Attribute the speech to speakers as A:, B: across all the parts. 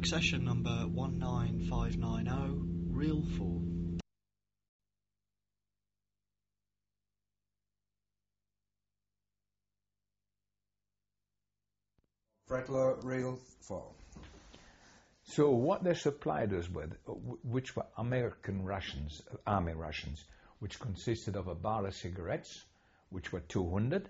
A: Accession number 19590, reel 4.
B: Fretler, reel 4.
C: So what they supplied us with, which were American rations, army rations, which consisted of a bar of cigarettes, which were 200,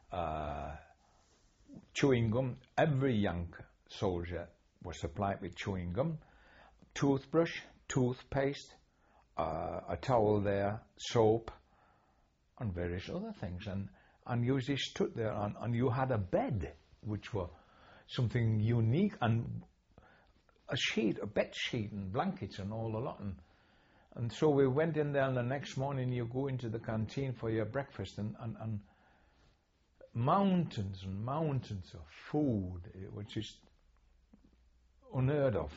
C: chewing gum. Every young soldier was supplied with chewing gum, toothbrush, toothpaste, a towel there, soap, and various other things. And you just stood there, and you had a bed, which were something unique, and a sheet, a bed sheet, and blankets, and all a lot. And so we went in there, and the next morning you go into the canteen for your breakfast, and mountains and mountains of food, which is unheard of.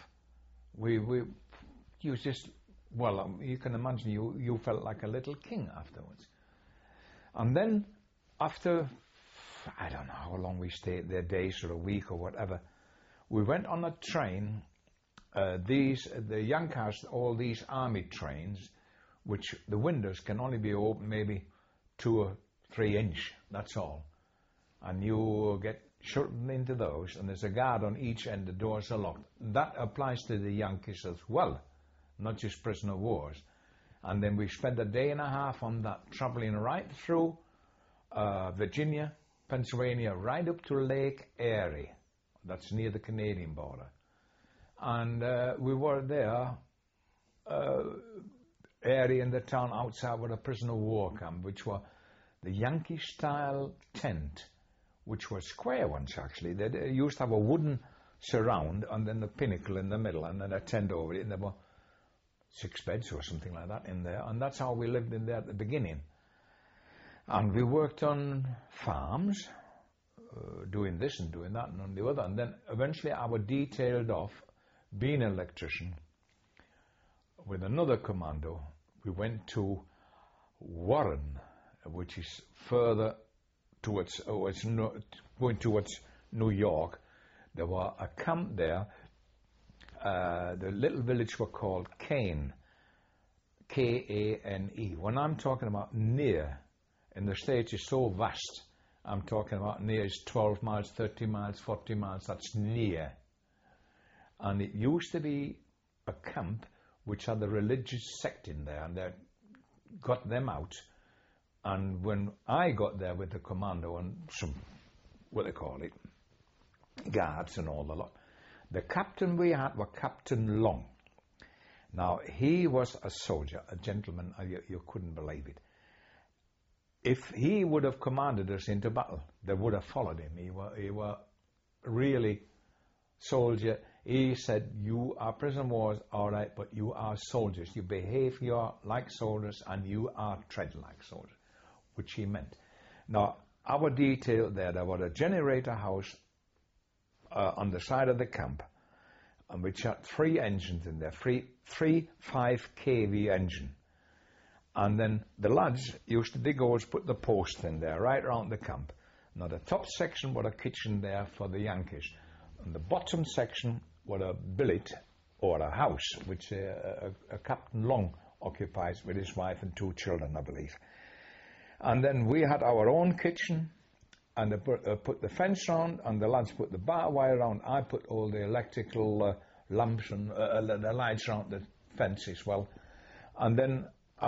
C: You just, well, you can imagine you felt like a little king afterwards. And then after, I don't know how long we stayed there, days or a week or whatever, we went on a train. The Yankees, all these army trains, which the windows can only be open maybe 2 or 3 inch, that's all. And you get shut into those, and there's a guard on each end, the doors are locked. That applies to the Yankees as well, not just prisoner of wars. And then we spent a day and a half on that, traveling right through Virginia, Pennsylvania, right up to Lake Erie. That's near the Canadian border. And we were there, Erie in the town outside with a prisoner of war camp, which were the Yankee-style tent, which were square ones actually. They used to have a wooden surround and then the pinnacle in the middle and then a tent over it, and there were 6 beds or something like that in there, and that's how we lived in there at the beginning. And we worked on farms, doing this and doing that and on the other, and then eventually I was detailed off being an electrician with another commando. We went to Warren, which is further towards, going towards New York. There was a camp there. The little village was called Kane, K-A-N-E. When I'm talking about near, in the States is so vast, I'm talking about near is 12 miles, 30 miles, 40 miles, that's near. And it used to be a camp which had the religious sect in there, and they got them out. And when I got there with the commando and some, what they call it, guards and all the lot, the captain we had was Captain Long. Now, he was a soldier, a gentleman, you couldn't believe it. If he would have commanded us into battle, they would have followed him. He was really soldier. He said, you are prisoner of war, all right, but you are soldiers. You behave like soldiers and you are tread like soldiers, which he meant. Now, our detail there was a generator house on the side of the camp, and which had 3 engines in there, three 5 kV engine. And then the lads used to dig holes, put the posts in there, right around the camp. Now, the top section was a kitchen there for the Yankees. And the bottom section was a billet, or a house, which a Captain Long occupies with his wife and 2 children, I believe. And then we had our own kitchen, and they put the fence around, and the lads put the barbed wire around. I put all the electrical lamps and the lights around the fence as well. And then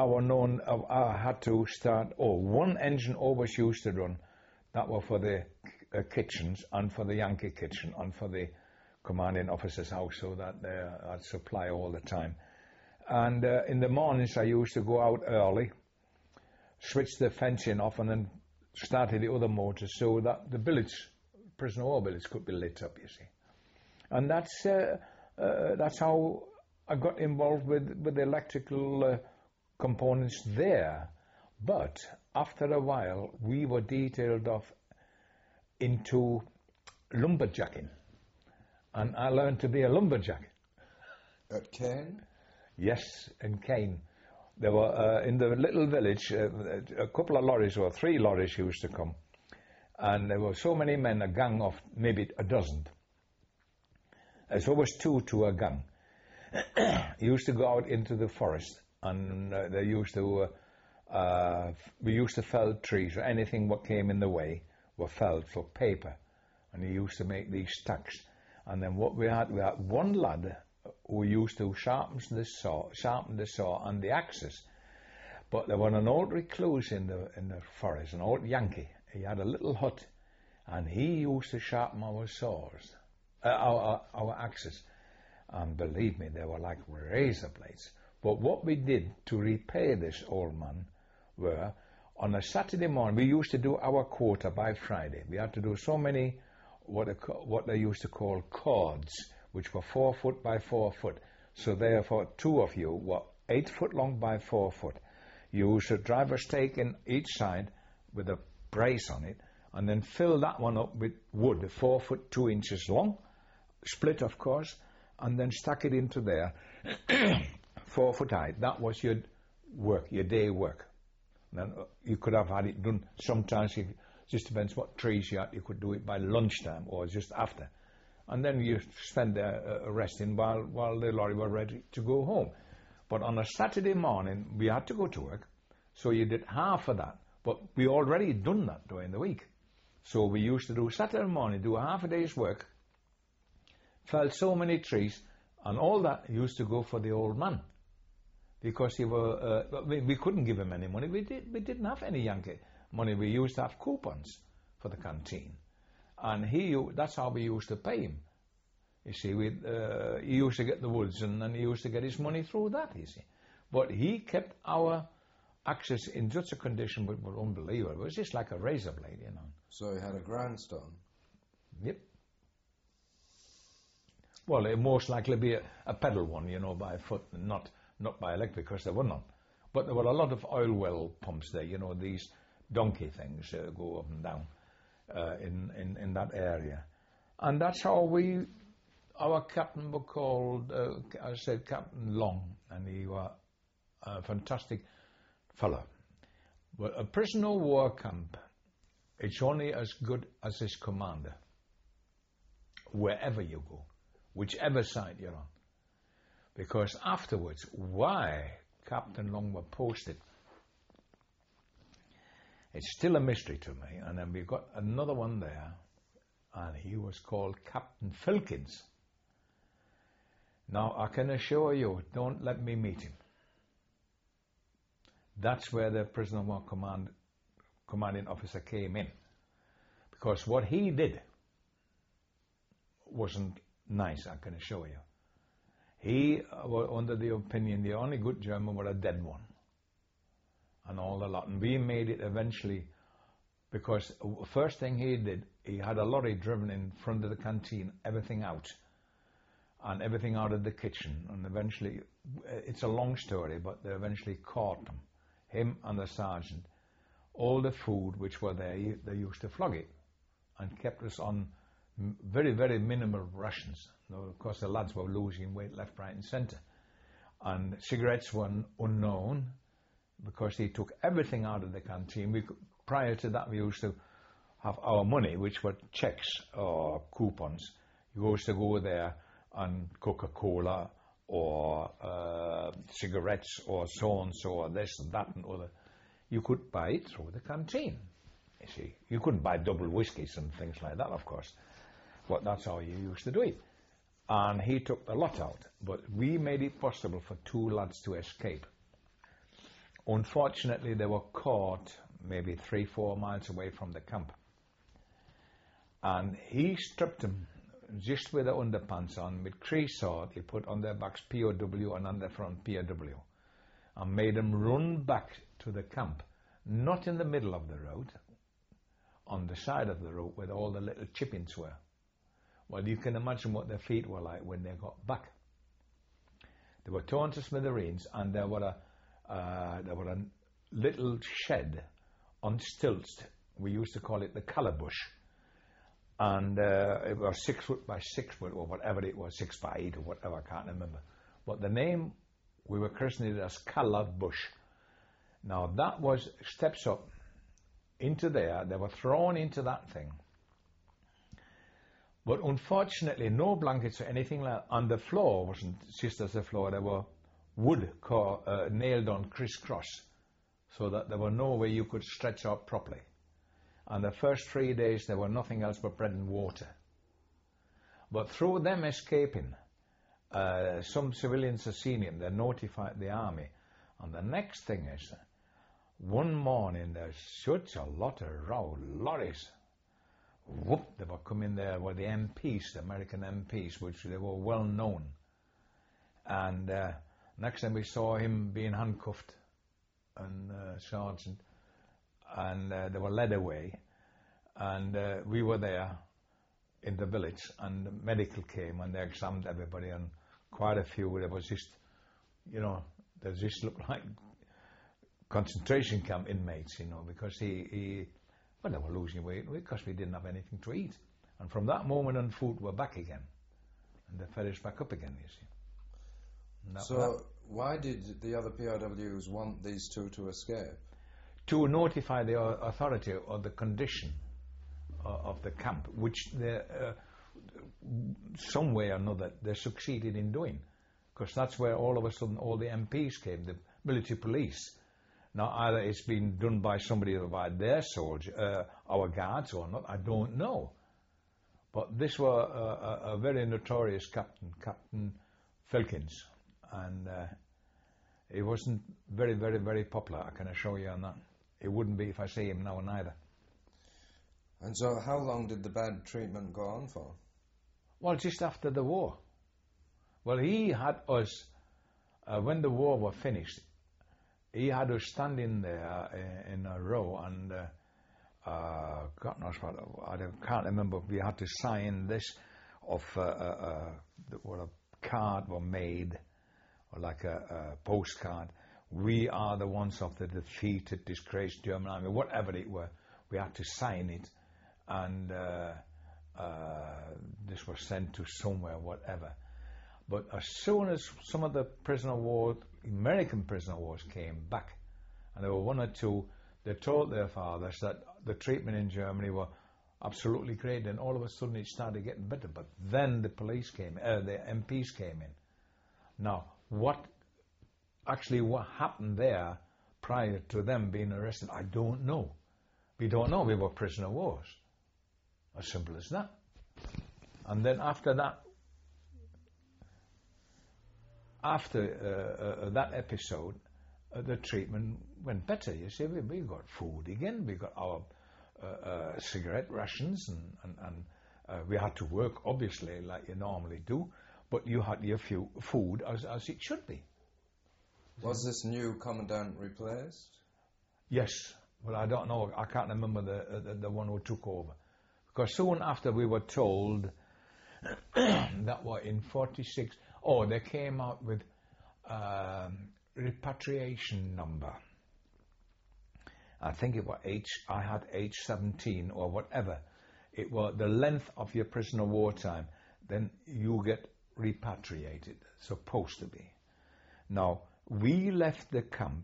C: I had to start, 1 engine always used to run. That was for the kitchens and for the Yankee kitchen and for the commanding officer's house, so that they had supply all the time. And in the mornings I used to go out early, switch the fencing off, and then started the other motors so that the billets, prisoner of war billets, could be lit up, you see. And that's how I got involved with the electrical components there. But after a while, we were detailed off into lumberjacking, and I learned to be a lumberjack.
B: At Kane?
C: Yes, in Kane. There were, in the little village, a couple of lorries, or 3 lorries used to come, and there were so many men, a gang of maybe a dozen. As always two to a gun. Used to go out into the forest, and we used to fell trees, or anything what came in the way were felled for paper, and he used to make these stacks. And then what we had one lad who used to sharpen the saw and the axes. But there was an old recluse in the forest, an old Yankee. He had a little hut, and he used to sharpen our saws, our axes. And believe me, they were like razor blades. But what we did to repay this old man were, on a Saturday morning, we used to do our quota by Friday. We had to do so many, what they used to call cords, which were 4 foot by 4 foot. So therefore, two of you were 8 foot long by 4 foot. You should drive a stake in each side with a brace on it, and then fill that one up with wood, 4 foot 2 inches long, split of course, and then stuck it into there, 4 foot high. That was your work, your day work. Then you could have had it done sometimes. It just depends what trees you had. You could do it by lunchtime or just after, and then you spend there resting while the lorry were ready to go home. But on a Saturday morning we had to go to work, so you did half of that. But we already done that during the week, so we used to do Saturday morning, do a half a day's work, fell so many trees, and all that used to go for the old man, because we couldn't give him any money. We didn't have any Yankee money. We used to have coupons for the canteen, and that's how we used to pay him. You see, he used to get the woods, and then he used to get his money through that. You see, but he kept our axes in such a condition, but were unbelievable. It was just like a razor blade, you know.
B: So he had a grindstone.
C: Yep. Well, it most likely be a pedal one, you know, by foot, not by electric, because there were none. But there were a lot of oil well pumps there, you know, these donkey things go up and down in that area. And that's how our captain was called, I said Captain Long, and he was a fantastic fellow. But a prisoner of war camp, it's only as good as its commander, wherever you go, whichever side you're on. Because afterwards, why Captain Long were posted, it's still a mystery to me. And then we got another one there, and he was called Captain Filkins. Now, I can assure you, don't let me meet him. That's where the prisoner of war commanding officer came in. Because what he did wasn't nice, I can assure you. He was under the opinion the only good German was a dead one, and all the lot. And we made it eventually, because the first thing he did, he had a lorry driven in front of the canteen, everything out, and everything out of the kitchen. And eventually, it's a long story, but they eventually caught him and the sergeant. All the food which were there, they used to flog it, and kept us on very, very minimal rations. Of course, the lads were losing weight left, right, and centre. And cigarettes were unknown, because he took everything out of the canteen. Prior to that, we used to have our money, which were checks or coupons. You used to go there and Coca-Cola or cigarettes or so-and-so or this and that and other. You could buy it through the canteen, you see. You couldn't buy double whiskies and things like that, of course. But that's how you used to do it. And he took the lot out. But we made it possible for two lads to escape. Unfortunately, they were caught maybe 3-4 miles away from the camp. And he stripped them just with the underpants on, with creosote. He put on their backs POW and on their front POW, and made them run back to the camp, not in the middle of the road, on the side of the road where all the little chippings were. Well, you can imagine what their feet were like when they got back. They were torn to smithereens, and there were a little shed on stilts. We used to call it the calabush. And it was 6 foot by 6 foot, or whatever it was, 6 by 8 or whatever, I can't remember. But the name, we were christening it as Calabush. Now that was steps up into there. They were thrown into that thing. But unfortunately, no blankets or anything like that. On the floor wasn't just as the floor. There were wood nailed on crisscross, so that there were no way you could stretch out properly. And the first 3 days, there were nothing else but bread and water. But through them escaping, some civilians have seen him. They notified the army. And the next thing is, one morning there's such a lot of row, lorries. Whoop, they were coming there with the MPs, the American MPs, which they were well known. And next time we saw him being handcuffed, and sergeant, and they were led away. And we were there in the village, and the medical came and they examined everybody, and quite a few, there was just, they just looked like concentration camp inmates, because they were losing weight because we didn't have anything to eat. And from that moment on, food were back again. And they fed us back up again, you see.
B: So why did the other POWs want these two to escape?
C: To notify the authority of the condition of the camp, which they, some way or another, they succeeded in doing. Because that's where all of a sudden all the MPs came, the military police. Now, either it's been done by somebody by their soldiers, our guards or not, I don't know. But this was a very notorious captain, Captain Filkins. And he wasn't very, very, very popular, I can assure you on that. It wouldn't be if I see him now neither.
B: And so how long did the bad treatment go on for?
C: Well, just after the war. Well, he had us, when the war was finished, he had us standing there in a row, and God knows what, I can't remember, we had to sign this of what a card were made, or like a postcard. We are the ones of the defeated, disgraced German army, whatever it were. We had to sign it, and this was sent to somewhere, whatever. But as soon as some of the American prisoner wars came back, and there were one or two, they told their fathers that the treatment in Germany were absolutely great, and all of a sudden it started getting better. But then the police came, the MPs came in. Now, what happened there prior to them being arrested, I don't know. We don't know. We were prisoner of wars. As simple as that. And then after that, that episode, the treatment went better. You see, we got food again. We got our cigarette rations, and we had to work, obviously, like you normally do. But you had your food as it should be.
B: Was this new commandant replaced?
C: Yes, but I don't know. I can't remember the one who took over. Because soon after we were told that was in 46. Oh, they came out with repatriation number. I think it was I had H17 or whatever. It was the length of your prisoner wartime. Then you get repatriated, supposed to be. Now, we left the camp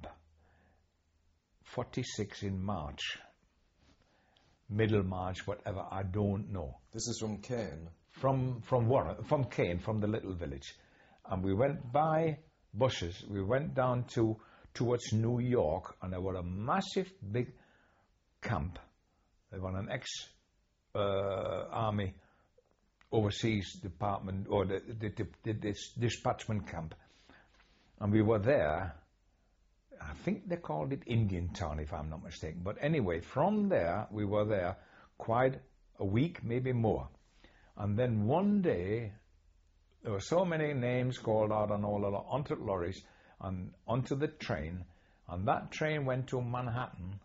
C: 46 in March, middle March, whatever, I don't know.
B: This is from Caen?
C: From Caen, from the little village. And we went by buses, we went down towards New York, and there was a massive big camp. There was an ex-army overseas department, or this dispatchment camp. And we were there, I think they called it Indian Town, if I'm not mistaken. But anyway, from there, we were there quite a week, maybe more. And then one day, there were so many names called out on onto lorries and onto the train, and that train went to Manhattan.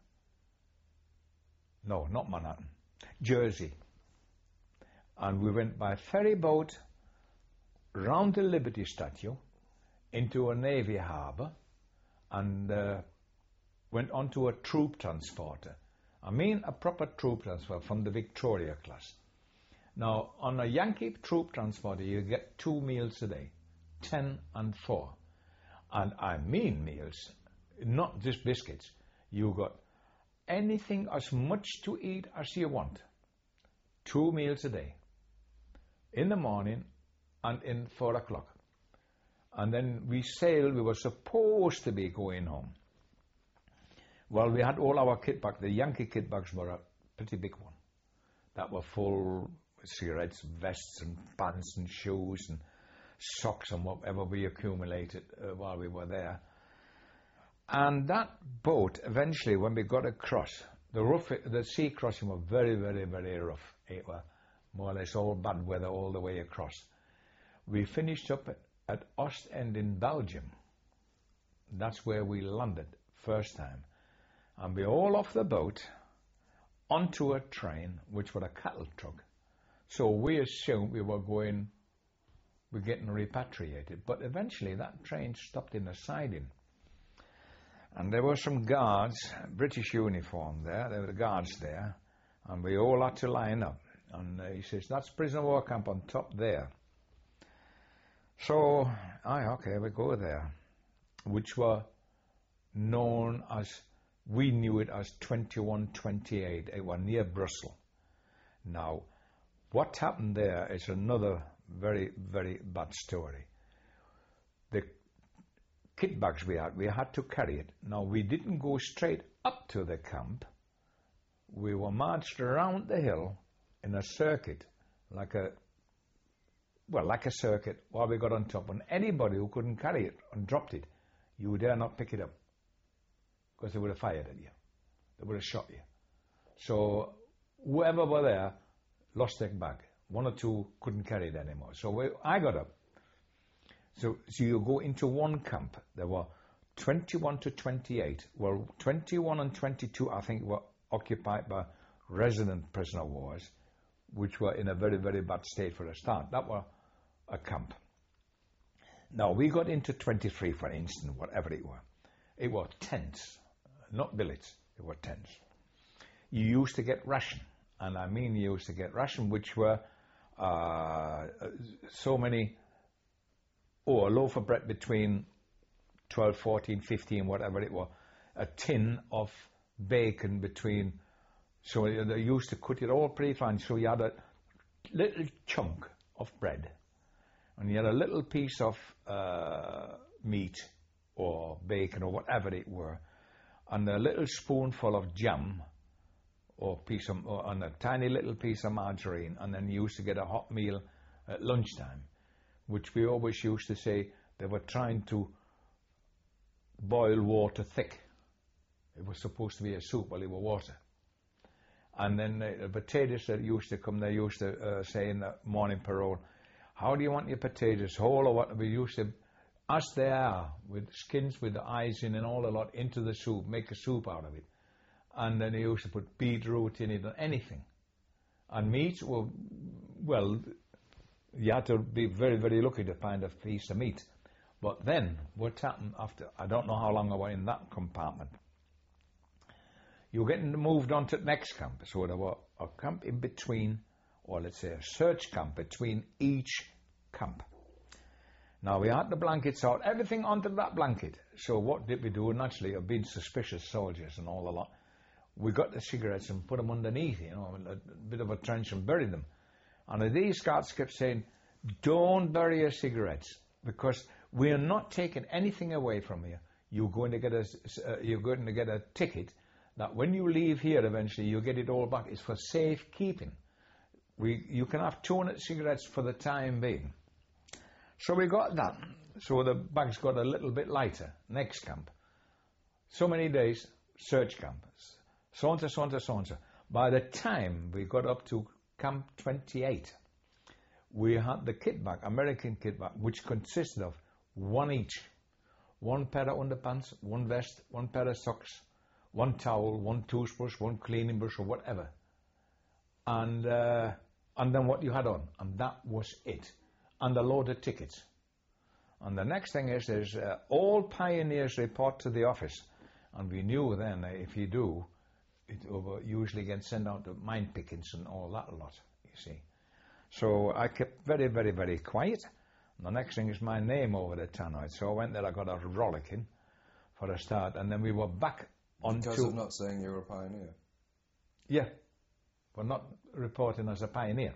C: No, not Manhattan, Jersey. And we went by ferry boat round the Liberty Statue into a Navy harbour, and went onto a troop transporter. I mean a proper troop transporter from the Victoria class. Now, on a Yankee troop transporter, you get 2 meals a day, 10 and 4. And I mean meals, not just biscuits. You got anything, as much to eat as you want. 2 meals a day. in the morning and in 4 o'clock. And then we sailed, we were supposed to be going home. Well, we had all our kit bags. The Yankee kit bags were a pretty big one. That were full with cigarettes, vests and pants and shoes and socks and whatever we accumulated while we were there. And that boat, eventually, when we got across, the sea crossing was very, very, very rough. It was more or less all bad weather all the way across. We finished up at Ostend in Belgium. That's where we landed first time. And we all off the boat onto a train, which was a cattle truck. So we assumed we're getting repatriated. But eventually that train stopped in a siding. And there were some guards, British uniform there, there were guards there, and we all had to line up. And he says, that's prisoner of war camp on top there. So, okay, we go there, which were known as, we knew it as 2128. It was near Brussels. Now, what happened there is another very, very bad story. The kit bags we had to carry it. Now, we didn't go straight up to the camp. We were marched around the hill in a circuit, like a circuit, while we got on top. And anybody who couldn't carry it and dropped it, you dare not pick it up, because they would have fired at you. They would have shot you. So whoever were there lost their bag. One or two couldn't carry it anymore. So I got up. So you go into one camp. There were 21 to 28. Well, 21 and 22, I think, were occupied by resident prisoner of wars, which were in a very, very bad state for a start. That were a camp. Now, we got into 23, for instance, whatever it were. It were tents, not billets. It were tents. You used to get ration, and I mean you used to get ration, which were so many, a loaf of bread between 12, 14, 15, whatever it was, a tin of bacon between, so they used to cut it all pretty fine, so you had a little chunk of bread, and you had a little piece of meat or bacon or whatever it were, and a little spoonful of jam or and a tiny little piece of margarine, and then you used to get a hot meal at lunchtime, which we always used to say they were trying to boil water thick. It was supposed to be a soup, well, it was water. And then the potatoes that used to come, they used to say in the morning parole, how do you want your potatoes, whole or what? We used to, as they are, with skins with the eyes in and all a lot, into the soup, make a soup out of it. And then they used to put beetroot in it or anything. And meat, well, you had to be very, very lucky to find a piece of meat. But then, what happened after, I don't know how long I was in that compartment. You were getting moved on to the next camp. So there was a camp in between, or let's say a search camp between each camp. Now we had the blankets out, everything onto that blanket. So what did we do? Naturally, of being suspicious soldiers and all a lot, we got the cigarettes and put them underneath, a bit of a trench and buried them. And these guards kept saying, don't bury your cigarettes, because we are not taking anything away from you. You're going to get a ticket that when you leave here eventually, you get it all back. It's for safekeeping. You can have 200 cigarettes for the time being. So we got that. So the bags got a little bit lighter. Next camp. So many days, search camp. So-and-so, so-and-so, so-and-so. By the time we got up to Camp 28, we had the kit bag, American kit bag, which consisted of one each. One pair of underpants, one vest, one pair of socks, one towel, one toothbrush, one cleaning brush or whatever. And then what you had on. And that was it. And a load of tickets. And the next thing is all pioneers report to the office. And we knew then if you do, it usually gets sent out to mine pickings and all that lot, you see. So I kept very, very, very quiet. And the next thing is my name over the tannoy. So I went there, I got a rollicking for a start. And then we were back on
B: Because of not saying you were a pioneer?
C: Yeah. But not reporting as a pioneer.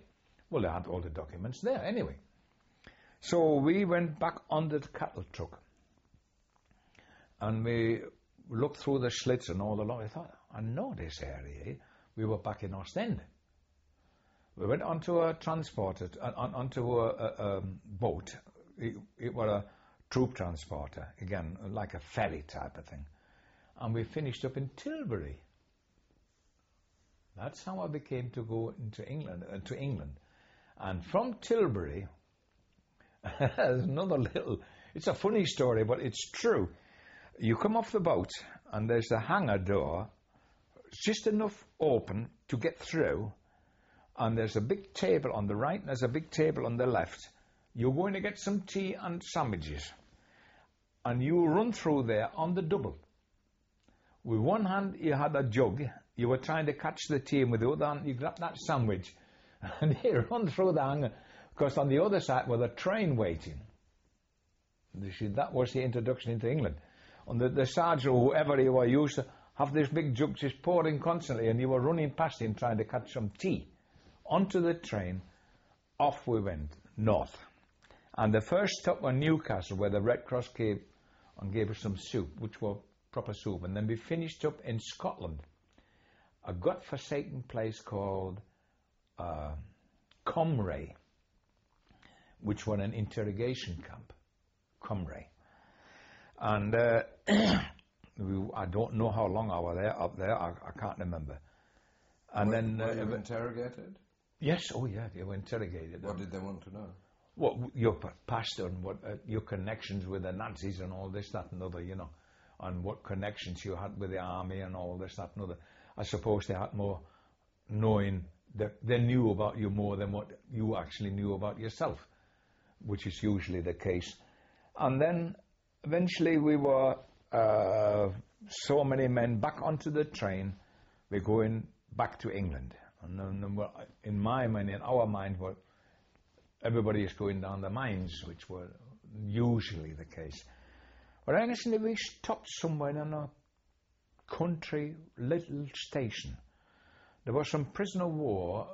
C: Well, they had all the documents there anyway. So we went back under the cattle truck and we looked through the slits and all the lot. I thought, I know this area. We were back in Ostend. We went onto a transporter, onto a boat. It was a troop transporter, again, like a ferry type of thing. And we finished up in Tilbury. That's how I became to go into England, And from Tilbury, there's another little, it's a funny story, but it's true. You come off the boat and there's a hangar door, it's just enough open to get through, and there's a big table on the right and there's a big table on the left. You're going to get some tea and sandwiches. And you run through there on the double. With one hand you had a jug, you were trying to catch the tea, and with the other hand you grabbed that sandwich. And you run through the hangar, because on the other side was a train waiting. You see, that was the introduction into England. And the sergeant, or whoever he was, used to have this big jug just pouring constantly, and you were running past him trying to catch some tea. Onto the train, off we went, north. And the first stop was Newcastle, where the Red Cross came and gave us some soup, which was proper soup. And then we finished up in Scotland, a godforsaken place called Comray, which was an interrogation camp, Comray. And I don't know how long I was there, up there, I can't remember. And
B: were
C: then...
B: you interrogated?
C: Yes, oh yeah, they were interrogated.
B: What did they want to know?
C: What your past and what your connections with the Nazis and all this, that and other, you know, and what connections you had with the army and all this, that and other. I suppose they had more knowing, that they knew about you more than what you actually knew about yourself, which is usually the case. And then eventually we were so many men back onto the train. We're going back to England. And then, in my mind, in our mind, everybody is going down the mines, which were usually the case. But actually we stopped somewhere in a country little station. There was some prisoner of war,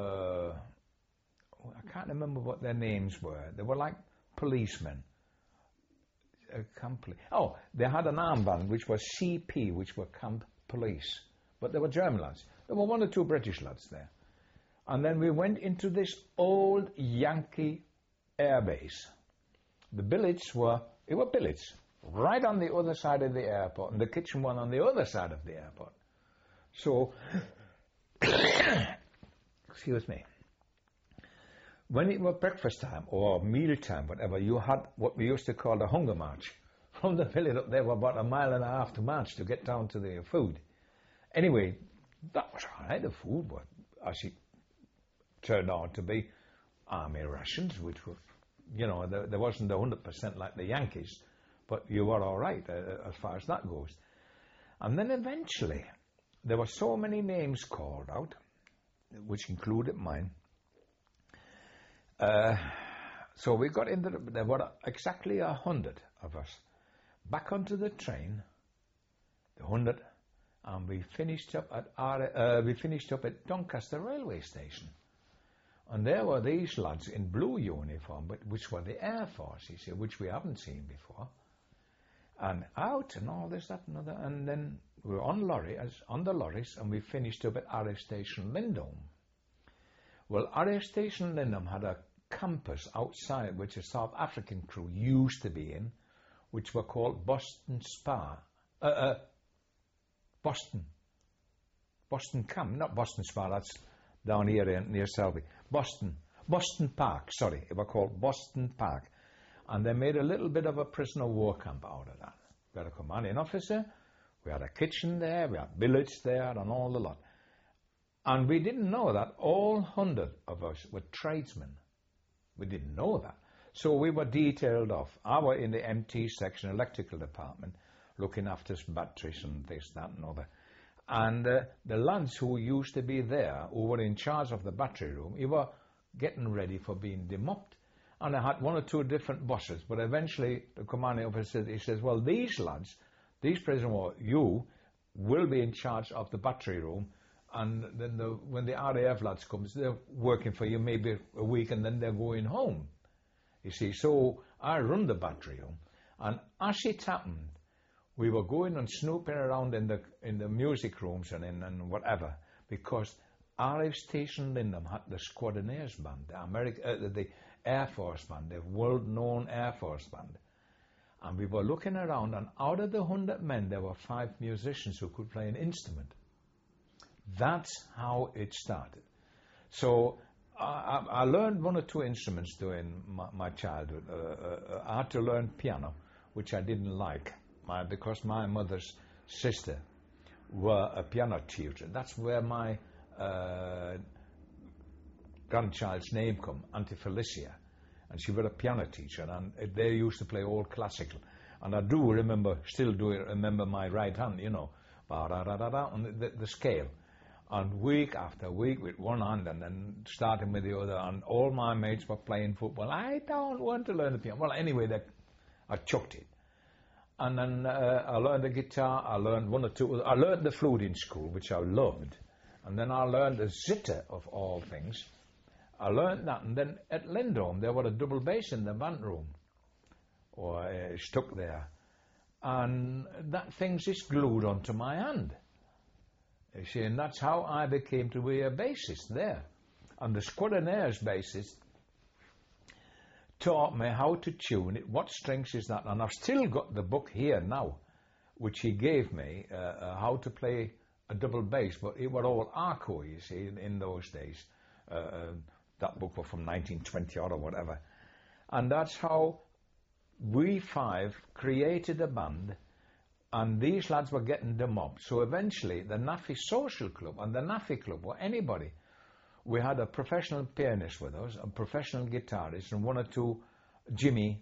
C: I can't remember what their names were. They were like policemen. They had an armband which was CP, which were camp police. But they were German lads. There were one or two British lads there. And then we went into this old Yankee airbase. The billets were billets, right on the other side of the airport, and the kitchen one on the other side of the airport. So, excuse me, when it was breakfast time or meal time, whatever, you had what we used to call the hunger march. From the village up there were about 1.5 miles to march to get down to the food. Anyway, that was all right. The food was actually turned out to be army rations, which were, you know, there wasn't 100% like the Yankees, but you were all right as far as that goes. And then eventually, there were so many names called out, which included mine. So we got into there were exactly 100 of us back onto the train, the 100, and we finished up at Doncaster railway station. And there were these lads in blue uniform, but which were the Air Force, you see, which we haven't seen before. And out and all this, that and other. And then we were on the lorries, and we finished up at RF Station Lindholm. Well, RF Station Lindholm had a campus outside, which a South African crew used to be in, which were called Boston Spa. Boston Camp, not Boston Spa, that's down here near Selby. Boston Park, sorry, it was called Boston Park. And they made a little bit of a prisoner of war camp out of that. We had a commanding officer, we had a kitchen there, we had billets there, and all the lot. And we didn't know that all 100 of us were tradesmen. We didn't know that. So we were detailed off. I was in the MT section, electrical department, looking after some batteries and this, that, and other. And the lads who used to be there, who were in charge of the battery room, they were getting ready for being demobbed. And I had one or two different bosses, but eventually the commanding officer, he says, well, these lads, these prisoners, you will be in charge of the battery room, and then when the RAF lads comes, they're working for you maybe a week and then they're going home. You see, so I run the battery room, and as it happened, we were going and snooping around in the music rooms and whatever, because RAF Station Lindham had the Squadroneers band, the Air Force band, the world-known Air Force band. And we were looking around, and out of the 100 men, there were 5 musicians who could play an instrument. That's how it started. So I learned 1 or 2 instruments during my childhood. I had to learn piano, which I didn't like, because my mother's sister were a piano tutor. That's where my grandchild's name come, Auntie Felicia. And she was a piano teacher, and they used to play all classical. And I do remember, still do remember my right hand, you know, ba-da-da-da-da, on the scale. And week after week with one hand, and then starting with the other, and all my mates were playing football. I don't want to learn the piano. Well, anyway, I chucked it. And then I learned the guitar, I learned 1 or 2, I learned the flute in school, which I loved. And then I learned the zither of all things. I learned that, and then at Lindholm there was a double bass in the band room, or stuck there, and that thing just glued onto my hand. You see, and that's how I became to be a bassist there. And the Squadroneers bassist taught me how to tune it, what strings is that, and I've still got the book here now, which he gave me, how to play a double bass, but it was all Arco, you see, in those days. That book was from 1920 or whatever. And that's how we 5 created a band, and these lads were getting them up. So eventually the NAFI Social Club and the NAFI Club, or anybody, we had a professional pianist with us, a professional guitarist, and 1 or 2, Jimmy,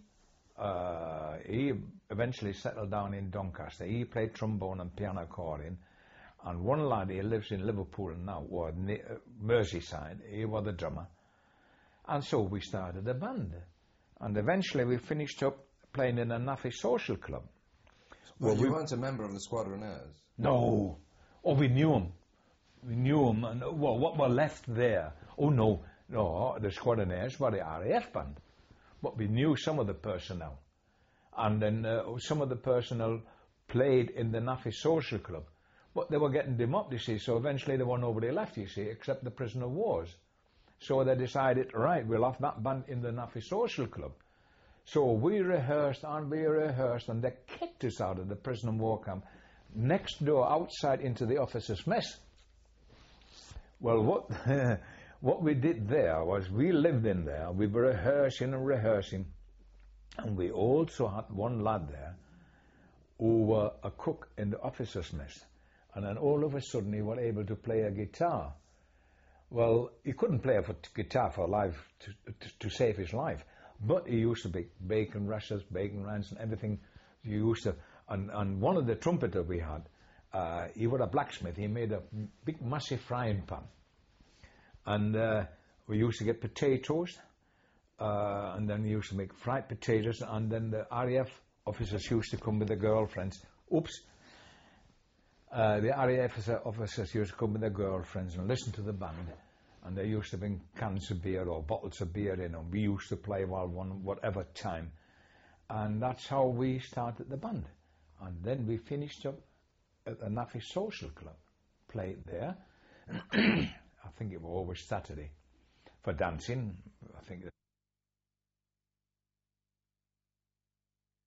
C: he eventually settled down in Doncaster. He played trombone and piano accordion. And 1 lad, he lives in Liverpool now, or Merseyside, he was the drummer. And so we started a band. And eventually we finished up playing in a NAFI Social Club.
B: Well, you weren't a member of the Squadroneers?
C: No. Oh, we knew them. We knew them. And well, what were left there? Oh, no, the Squadroneers were the RAF band. But we knew some of the personnel. And then some of the personnel played in the NAFI Social Club. But they were getting them up, you see, so eventually there were nobody left, you see, except the prisoner of wars. So they decided, right, we'll have that band in the NAFI Social Club. So we rehearsed, and they kicked us out of the prisoner of war camp, next door, outside into the officers' mess. Well, what we did there was we lived in there, we were rehearsing, and we also had 1 lad there who was a cook in the officers' mess. And then all of a sudden he was able to play a guitar. Well, he couldn't play a guitar for life to save his life, but he used to make bacon rashers, bacon rands, and everything. He used to, and 1 of the trumpeters we had, he was a blacksmith. He made a big, massive frying pan, and we used to get potatoes, and then he used to make fried potatoes, and then the RAF officers used to come with their girlfriends. Oops. The RAF officers used to come with their girlfriends and listen to the band, and they used to bring cans of beer or bottles of beer in, and we used to play whatever time, and that's how we started the band. And then we finished up at the NAFI Social Club, played there. I think it was always Saturday for dancing. I think